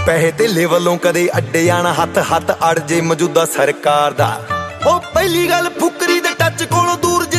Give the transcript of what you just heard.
ਪੈਸੇ ਧੇਲੇ ਵੱਲੋਂ ਕਦੇ ਅੱਡੇ ਆਣਾ ਹੱਥ ਹੱਥ ਅੜ ਜੇ ਮੌਜੂਦਾ ਸਰਕਾਰ ਦਾ। ਉਹ ਪਹਿਲੀ ਗੱਲ ਫੁਕਰੀ ਦੇ ਟੱਚ ਕੋਲੋਂ ਦੂਰ